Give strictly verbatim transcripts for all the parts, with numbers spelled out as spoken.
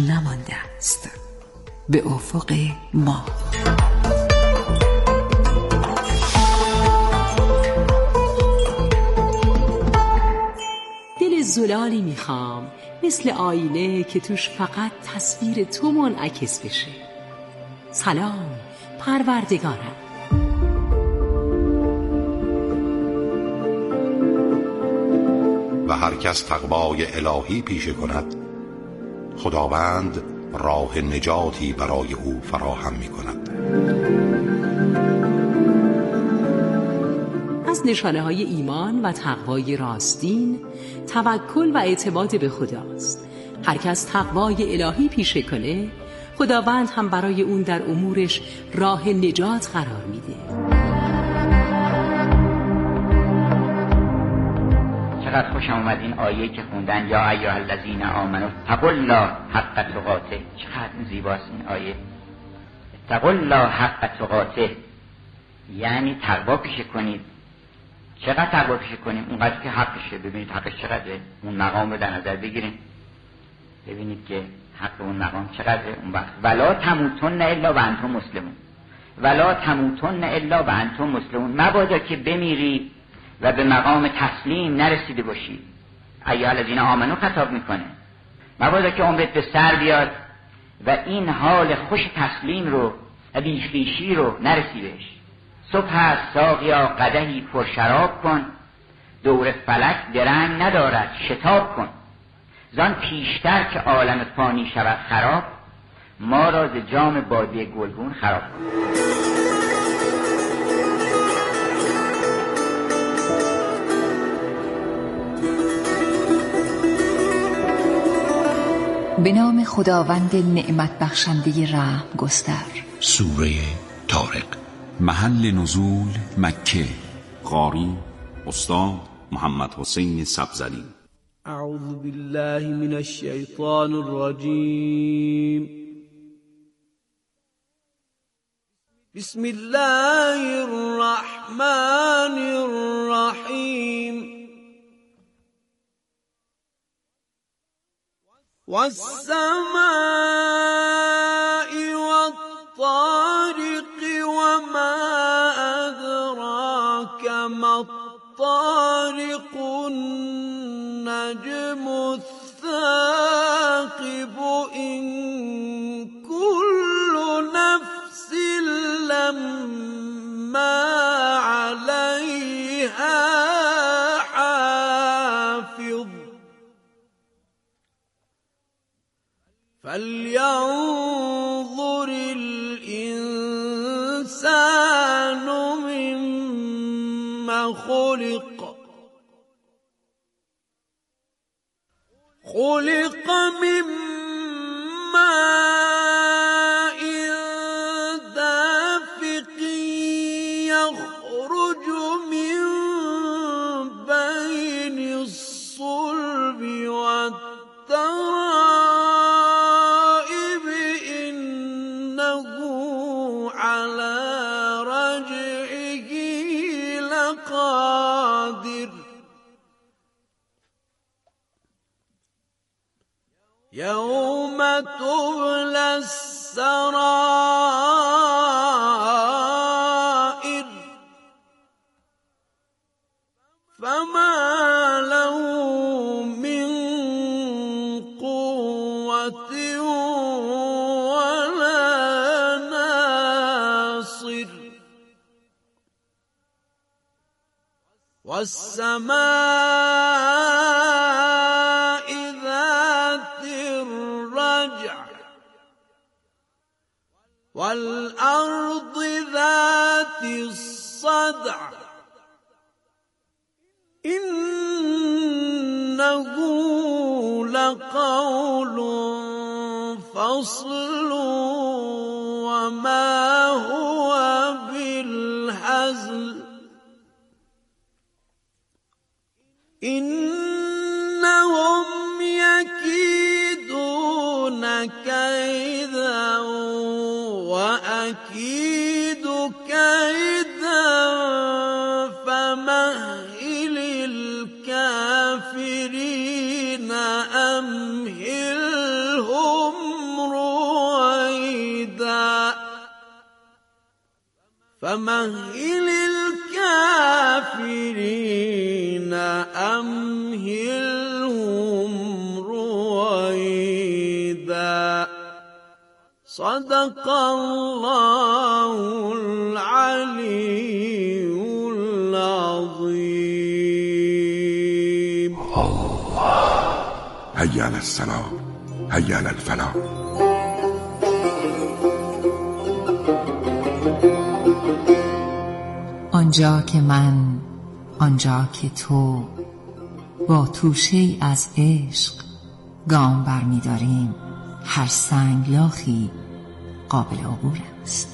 نمانده است. به افق ما. دل زلالی میخوام مثل آینه که توش فقط تصویر تو منعکس بشه. سلام پروردگارم. و هر کس تقوای الهی پیشه کند، خداوند راه نجاتی برای او فراهم می کند. از نشانه های ایمان و تقوای راستین توکل و اعتماد به خداست. هر کس تقوای الهی پیشه کنه، خداوند هم برای اون در امورش راه نجات قرار میده. چقدر خوشم اومد این آیه که خوندن، یا ایها الذین آمنوا اتقوا الله حق تقاته. چقدر زیباست این آیه. اتقوا الله حق تقاته یعنی تقوا پیشه کنید. چقدر تقوا پیشه کنیم؟ اونقدر که حقشه. ببینید حقش چقدره، اون مقام رو در نظر بگیریم، ببینید که حق اون مقام چقدره. اون وقت ولا تموتن الا و انتم مسلمون، ولا تموتن الا و انتم مسلمون. مبادا که بمیری و به مقام تسلیم نرسیده باشی. ایها الذین آمنو خطاب میکنه. مبادا که عمرت به سر بیاد و این حال خوش تسلیم رو و بیخیشی رو نرسیدش. صبح هست ساقیا قدحی پر شراب کن، دور فلک درنگ ندارد شتاب کن. زان پیشتر که عالم فانی شود خراب، ما را ز جام باده گلگون خراب کن. به نام خداوند نعمت بخشنده رحم گستر. سوره طارق. محل نزول مکه. قاری استاد محمد حسین سبزلی. اعوذ بالله من الشیطان الرجیم. بسم الله الرحمن الرحیم. والسماء والطارق وما أدراك ما الطارق النجم الثاقب إن كل نفس لما عليها حافظ فلينظر الإنسان مما خلق خلق من ماء دافق يخرج من بين الصلب والترائب إنه على رجعه لقادر يوم تبلى السرائر فما له من قوة ولا ناصر والسماء ذات الرجع والأرض ذات الصدع إنه لقول فصل وما هو بالهزل إنهم يكيدون كيدا وأكيد كيدا فمهل الكافرين أمهلهم فمهل الكافرين أمهلهم رويدا. صدق الله العلي العظيم. الله. هيا على السلام، هيا على الفلاح. آنجا که من، آنجا که تو، با توشه‌ای از عشق گام برمی‌داریم، هر سنگلاخی قابل عبور است.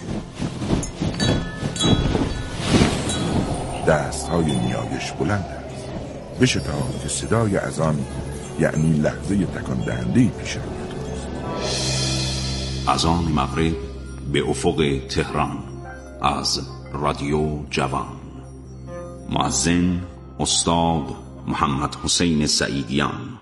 دست‌های نیایش بلند است، بشتاب که صدای اذان یعنی لحظه تکان دهنده پیش رویت است. اذان مغرب به افق تهران از رادیو جوان. مؤذن استاد محمد حسین سعیدیان.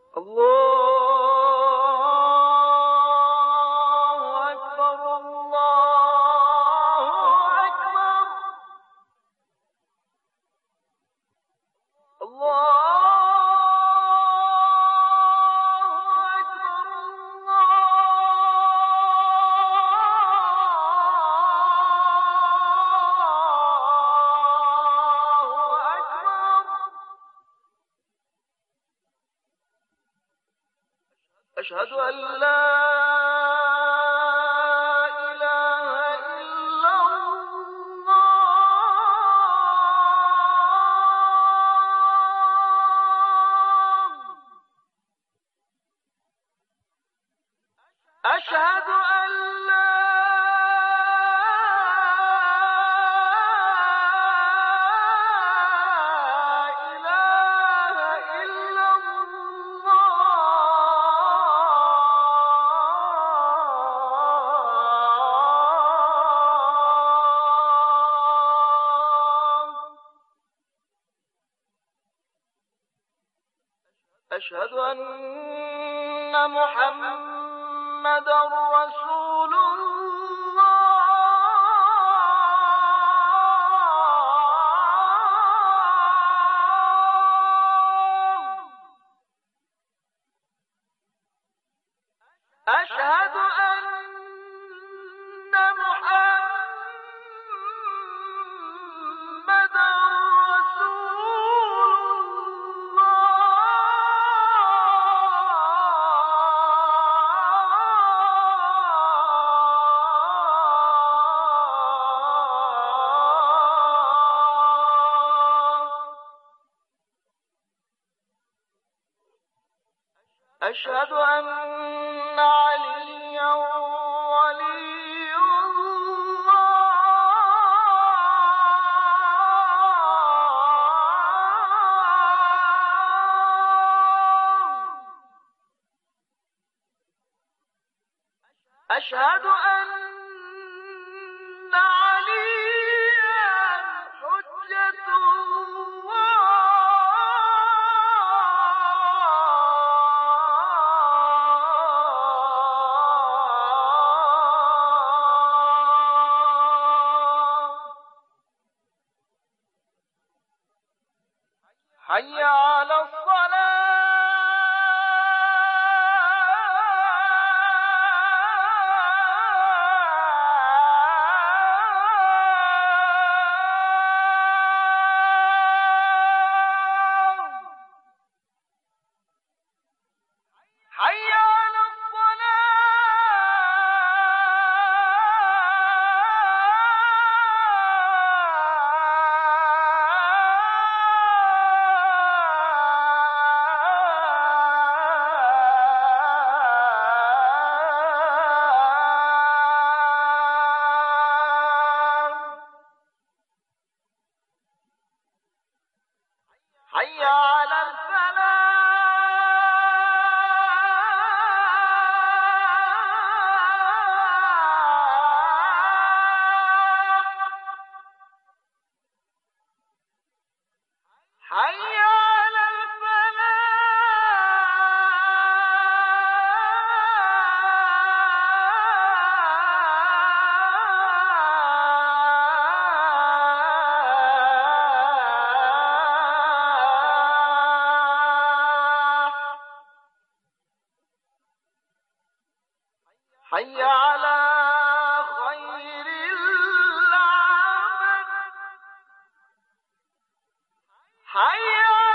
أشهد أن لا إله إلا الله. أشهد أن لا أشهد أن محمدًا رسول الله. أشهد أن محمدًا أشهد أن عليا ولي الله. أشهد أن عليا حجة الله. حي على الصلاة. حي على خير العمل حي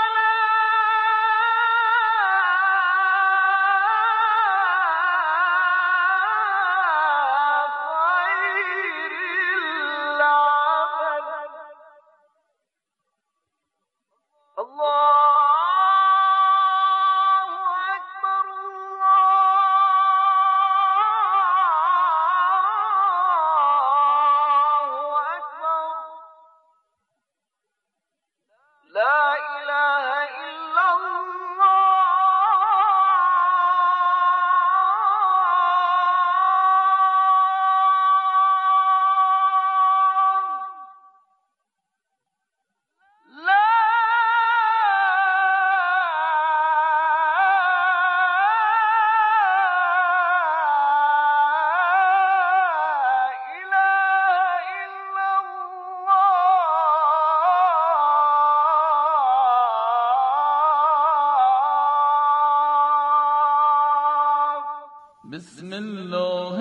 بسم الله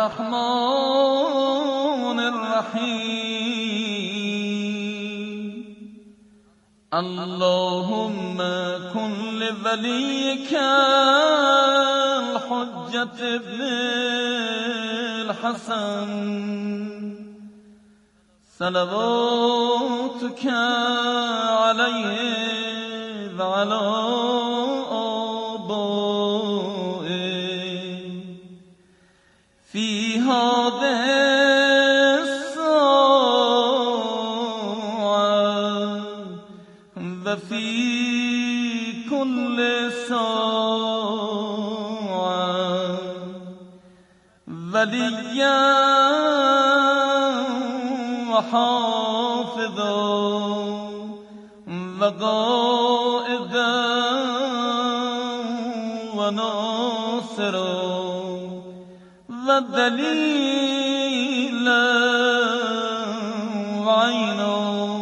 الرحمن الرحیم اللهم كن لوليك الحجة ابن الحسن صلواتك عليه وعلى في هذه الساعة وفي كل ساعة وليا وحافظا وقائدا وناصرا ودليلا وعينا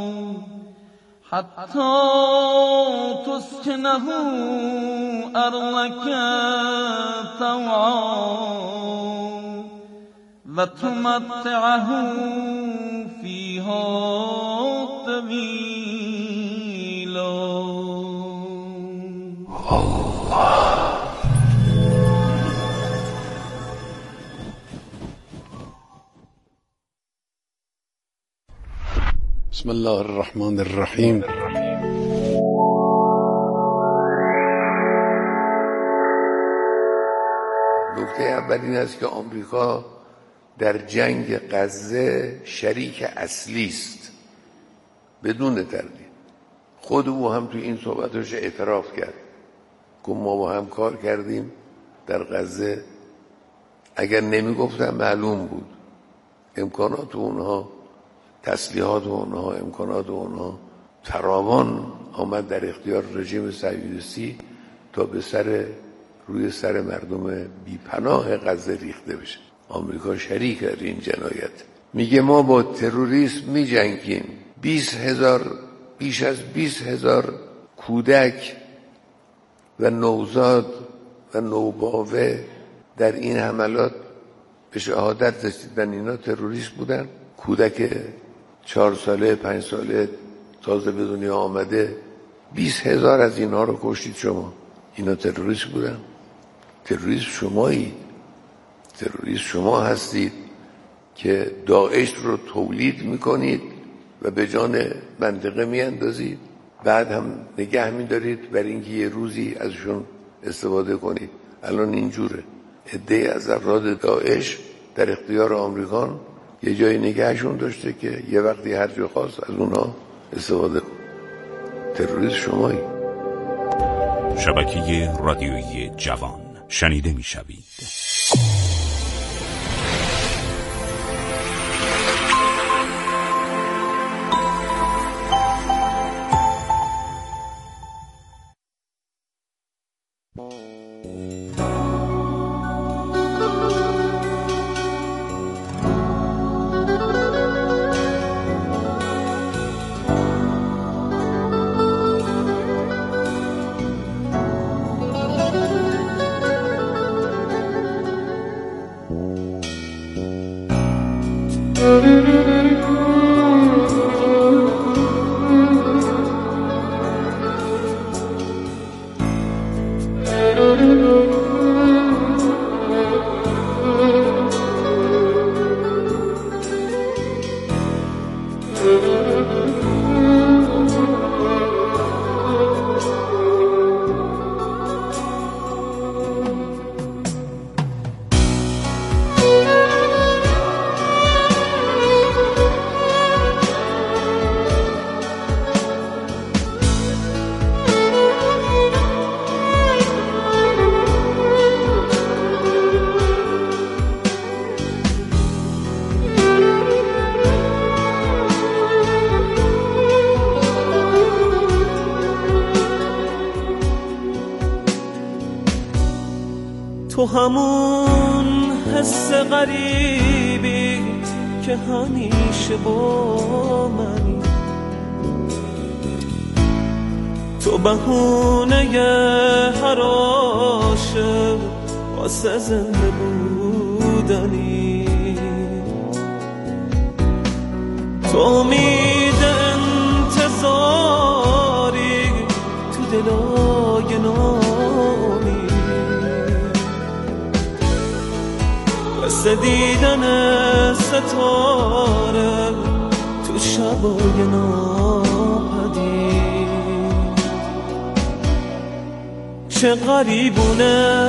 حتى تسكنه أرضك طوعا وتمتعه فيها طويلا. بسم الله الرحمن الرحیم. نکته اول این است که آمریکا در جنگ غزه شریک اصلی است بدون تردید. خود او هم تو این صحبتش اعتراف کرد که ما با هم کار کردیم در غزه. اگر نمی گفتم معلوم بود امکانات اونها، تسلیحات اونها، امکانات اونها فراوان آمد در اختیار رژیم صهیونیستی تا به سر روی سر مردم بیپناه غزه ریخته بشه. آمریکا شریک در این جنایت. میگه ما با تروریسم میجنگیم. بیست هزار بیش از بیست هزار کودک و نوزاد و نوباوه در این حملات به شهادت رسیدن. اینا تروریست بودن. کودک چهار ساله پنج ساله تازه به دنیا آمده، بیست هزار از اینها رو کشتید شما. اینا تروریست بودن؟ تروریست شمایید. تروریست شما هستید که داعش رو تولید میکنید و به جان منطقه میاندازید، بعد هم نگه میدارید برای اینکه یه روزی ازشون استفاده کنید. الان اینجوره. عده‌ای از افراد داعش در اختیار آمریکان یه جای نگهشون داشته که یه وقتی هر جا خواست از اونها استفاده کن. تروریست شمایی. شبکه رادیویی جوان شنیده میشوید. تو همون حس غریبی که همیشه با منی، تو بهونه هر عاشق واسه زنده بودنی، تو امید انتظاری تو دلای نامی، مثل دیدن ستاره تو شبای ناپدید. چه غریبونه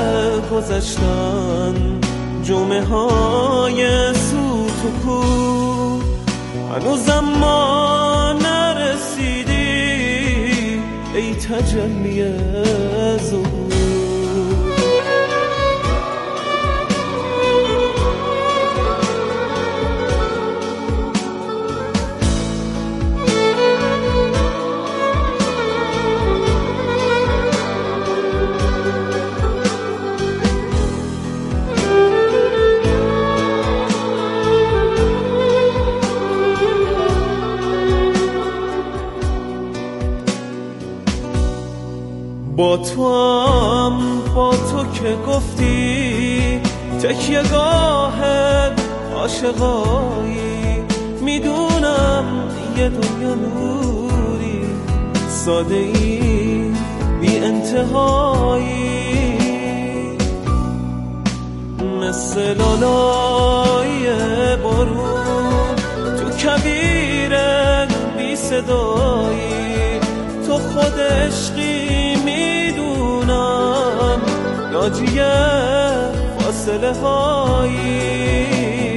گذشتن جمعه های سوت و کور، هنوزم ما نرسیدی ای تجلی ظهور. با تو هم با تو که گفتی تکیه گاه عاشقایی، میدونم یه دنیا نوری ساده ای بی انتهایی، مثل لالای بارون تو کویر بی صدایی، تو خود عشقی میدونم ناجی فاصله هایی.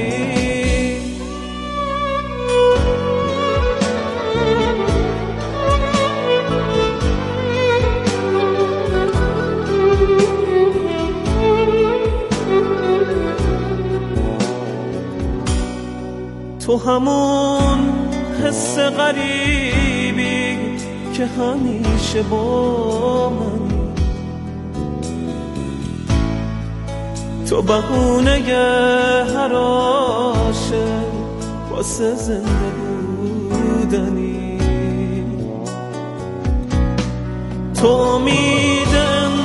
تو همون حس غریبی که همیشه با منی، تو بهونه هر عاشق واسه زنده بودنی، تو امید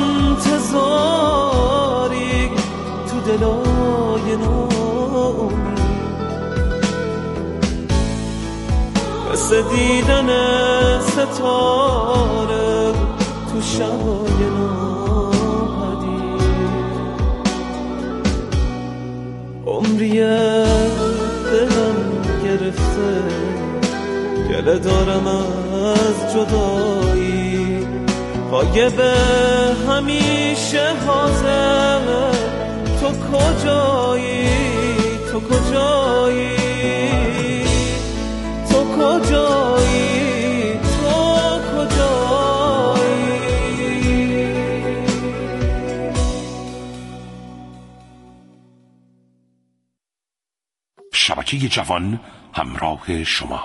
انتظاری تو دلای نامی، مثل دیدن ستاره تو شبای ناپدید. عمریه دلم گرفته گله دارم از جدایی، غایب همیشه حاضر تو کجایی، تو کجایی، تو کجایی، تو کجایی. شبکه جوان همراه شما.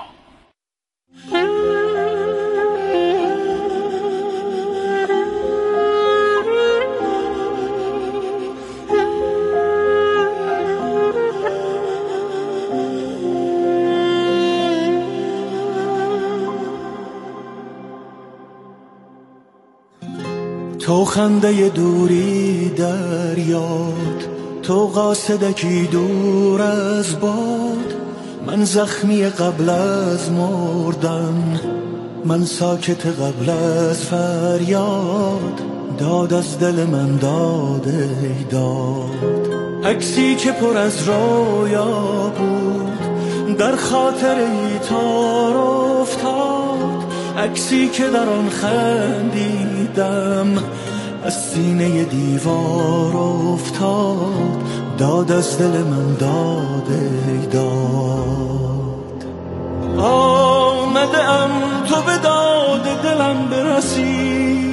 تو خنده دوری در یاد، تو قاصدکی دور از باد، من زخمی قبل از مردن، من ساکت قبل از فریاد، داد از دل من داد ای داد. عکسی که پر از رویا بود در خاطر ای تار افتاد، عکسی که در آن خندیدم از سینه دیوار افتاد، داد از دل من داد ای داد. آمده ام تو به داد دلم برسی،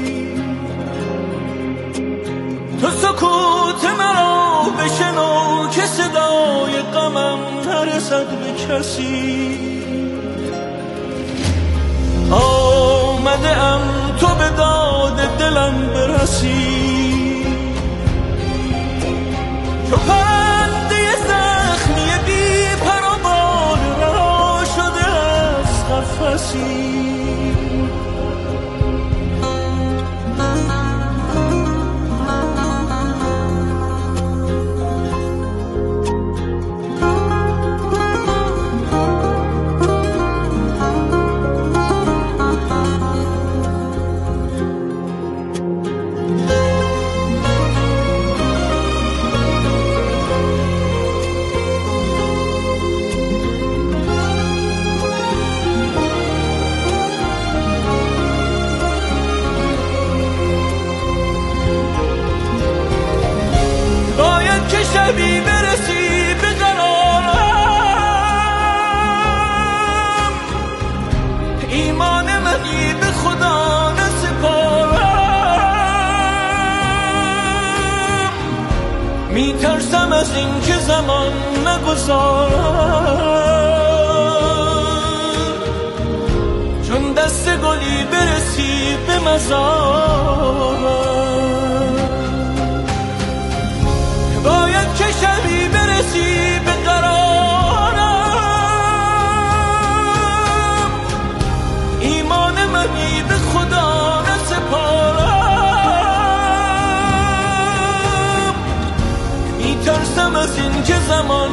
تو سکوت مرا بشنو که صدای غمم نرسد به کسی. آمده ام تو به داد دلم برسی، چو پرنده زخمی بی پر و بال رها شده از قفسی. شبی برسی به قرارم، ایمان منی به خدا نسپارم، میترسم از این که زمان نگذارم، چون دست گلی برسی به مزارم. باید که شبی برسی به قرارم، ایمان منی به خدا نسپارم، میترسم از این که زمان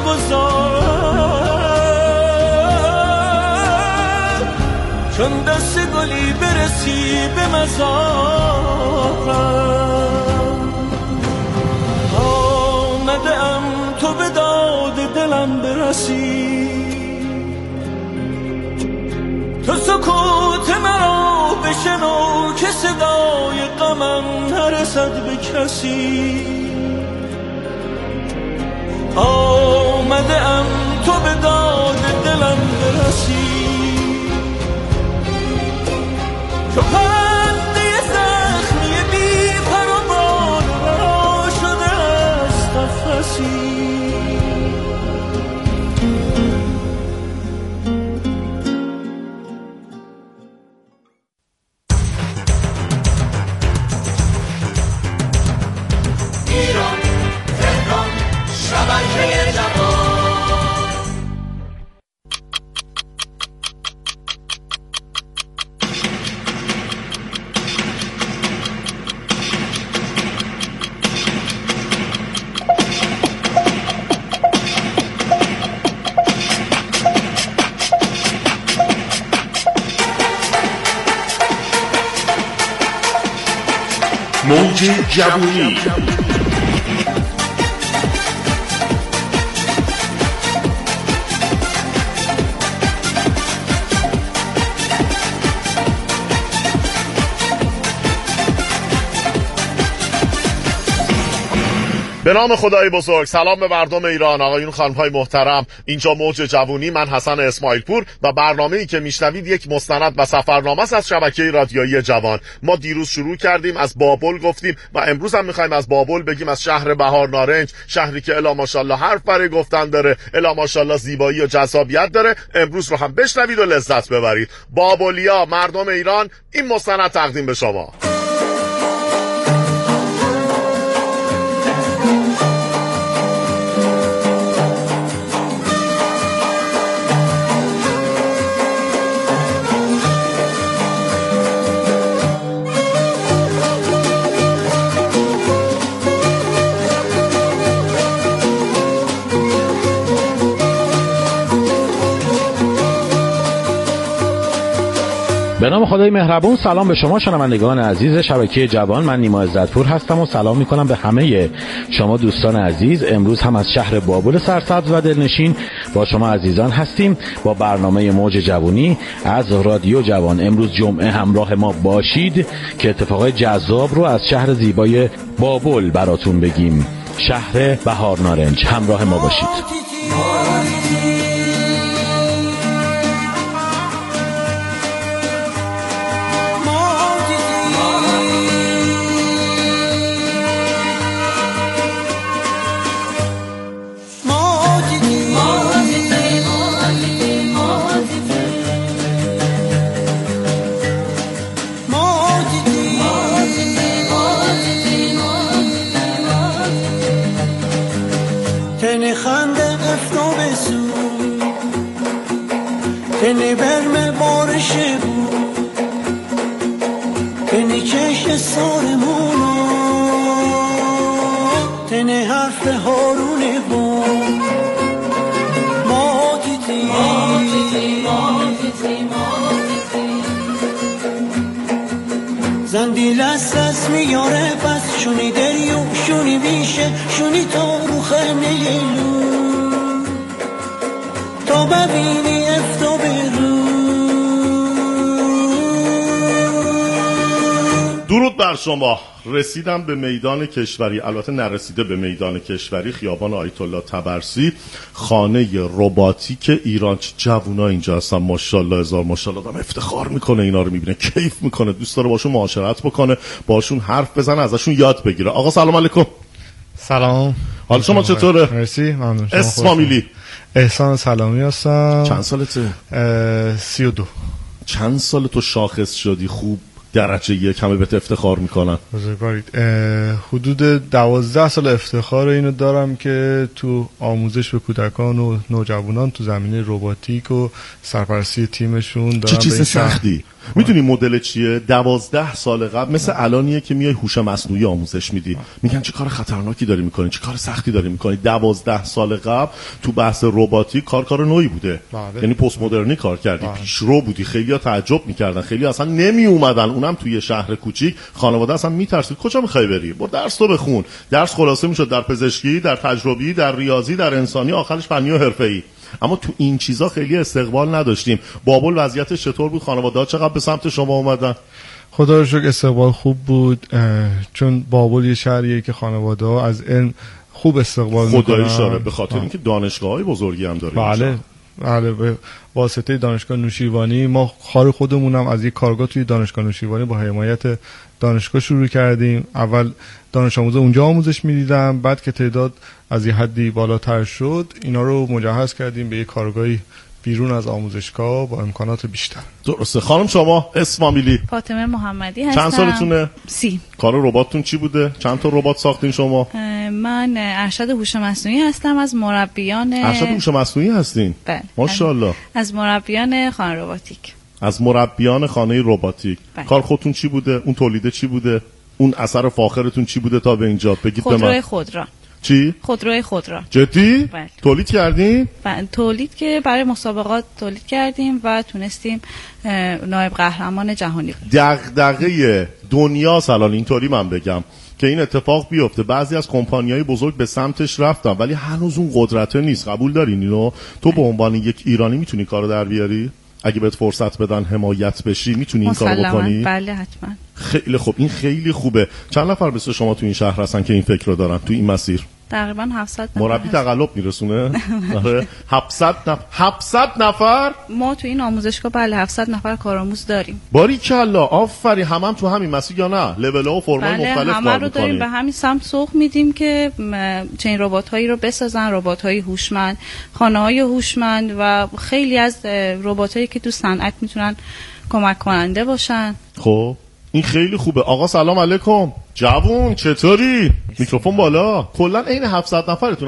نگذارم، چون دست گلی برسی به مزارم. آمدم تو به داد دلم برسی، تو سکوت مرا بشنو که صدای غمم نرسد به کسی. آمدم تو به داد دلم برسی، چو پرنده زخمی بی پر و بال رها شده از قفسی. ایران تهران شبکه جوان. موج جوانی. به نام خدای بزرگ. سلام به مردم ایران، آقایون خانم‌های محترم. اینجا موج جوانی، من حسن اسماعیل پور و برنامه‌ای که میشنوید یک مستند و سفرنامه است از شبکه رادیویی جوان. ما دیروز شروع کردیم از بابل گفتیم و امروز هم می‌خوایم از بابل بگیم، از شهر بهار نارنج، شهری که الا ماشاءالله حرف برای گفتن داره، الا ماشاءالله زیبایی و جذابیت داره. امروز رو هم بشنوید و لذت ببرید. بابلیا، مردم ایران، این مستند تقدیم به شما. به نام خدای مهربون. سلام به شما شنوندگان عزیز شبکه جوان، من نیما عزتپور هستم و سلام میکنم به همه شما دوستان عزیز. امروز هم از شهر بابل سرسبز و دلنشین با شما عزیزان هستیم با برنامه موج جوانی از رادیو جوان. امروز جمعه همراه ما باشید که اتفاقای جذاب رو از شهر زیبای بابل براتون بگیم، شهر بهار نارنج. همراه ما باشید. تن خنده افتو بسو تن برم بارش بود تن چشم سارمونو تن حرف هارونه بود ما تیتی ما تیتی ما تیتی ما تیتی زندی لست از میاره پس شونی دریو شونی بیشه شونی تا رو خمه یلو تا ببینی افتو برو. درود بر شما. رسیدم به میدان کشوری، البته نرسیده به میدان کشوری، خیابان آیت الله طبرسی، خانه رباتیک ایران. چه جوونا اینجا هستن، ماشاءالله هزار ماشاءالله. آدم افتخار میکنه اینا رو میبینه، کیف میکنه، دوست داره باشون معاشرت بکنه، باشون حرف بزنه، ازشون یاد بگیره. آقا سلام علیکم. سلام. حال شما چطوره؟ مرسی، ممنون. اسم فامیلی؟ احسان سلامی هستم. چند سالته؟ سی و دو. چند سال تو شاخص شدی؟ خوب درجه یک همه بهت افتخار میکنن. بزرگوارید. حدود دوازده سال افتخار اینو دارم که تو آموزش به کودکان و نوجوانان تو زمینه رباتیک و سرپرستی تیمشون دارم. چه چیز سختی؟ میدونی مدل چیه؟ دوازده سال قبل مثل الانیه که میای هوش مصنوعی آموزش میدی، میگن چه کار خطرناکی داری میکنی، چه کار سختی داری میکنی. دوازده سال قبل تو بحث رباتیک کار کار نوعی بوده. بله. یعنی پست مدرنی کار کردی، بله. پیشرو بودی، خیلی‌ها تعجب میکردن، خیلی اصلا نمی اومدن، اونم توی شهر کوچیک، خانواده اصلا میترسید کجا میخوای بری، برو درس تو بخون. درس خلاصه میشد در پزشکی، در تجربی، در ریاضی، در انسانی، آخرش فنی و حرفه‌ای. اما تو این چیزا خیلی استقبال نداشتیم. بابل وضعیتش چطور بود؟ خانواده‌ها چقدر به سمت شما اومدن؟ خدا رو شکر استقبال خوب بود، چون بابل یه شهریه که خانواده‌ها از علم خوب استقبال میکنن. خدایی شاره، به خاطر اینکه دانشگاه‌های بزرگی هم داره. بله بله، به واسطه دانشگاه نوشیروانی ما کار خودمونم از یک کارگاه توی دانشگاه نوشیروانی با حمایت دانشگاه شروع کردیم. اول دانش آموزا اونجا آموزش میدیدم، بعد که تعداد از یه حدی بالاتر شد اینا رو مجهز کردیم به یک کارگاهی بیرون از آموزشگاه با امکانات بیشتر. درسته. خانم شما اسم فامیلی؟ فاطمه محمدی هستم. چند سالتونه؟ سی. کار رباتتون چی بوده؟ چند تا ربات ساختین شما؟ من ارشد هوش مصنوعی هستم، از مربیان ارشد هوش مصنوعی هستین؟ بله. ماشاءالله. از مربیان خانه رباتیک. از مربیان خانه رباتیک. بله. کار خودتون چی بوده؟ اون تولیده چی بوده؟ اون اثر فاخرتون چی بوده تا به اینجا؟ بگید به من. خودروی خودرا. چی؟ خودروی خودرا. جدی؟ بله. تولید کردین؟ بله، تولید که برای مسابقات تولید کردیم و تونستیم نایب قهرمان جهانی بشیم. دغدغه دنیا الان اینطوری من بگم که این اتفاق بیفته. بعضی از کمپانی‌های بزرگ به سمتش رفتن ولی هنوز اون قدرت نیست. قبول دارین اینو؟ تو به عنوان یک ایرانی میتونی کارو در بیاری؟ اگه بهت فرصت بدن حمایت بشی میتونی این کارو بکنی؟ بله حتما. خیلی خوب، این خیلی خوبه. چند نفر مثل شما تو این شهر هستن که این فکر رو دارن تو این مسیر؟ تقریبا هفتصد نفر. مربی تقلب میرسونه؟ آره. هفتصد نفر. هفتصد نفر؟ ما تو این آموزشگاه بله هفتصد نفر کارآموز داریم. باریکلا، آفرین. همم هم تو همین مسیر یا نه؟ لول‌ها و فرم‌های بله، مختلف همه رو داریم به همین سمت سوق میدیم که چنین ربات‌هایی رو بسازن، ربات‌های هوشمند، خانه‌های هوشمند و خیلی از ربات‌هایی که تو صنعت میتونن کمک کننده باشن. خب این خیلی خوبه. آقا سلام علیکم. جوون چطوری؟ میکروفون بالا. کلا عین هفتصد نفرتون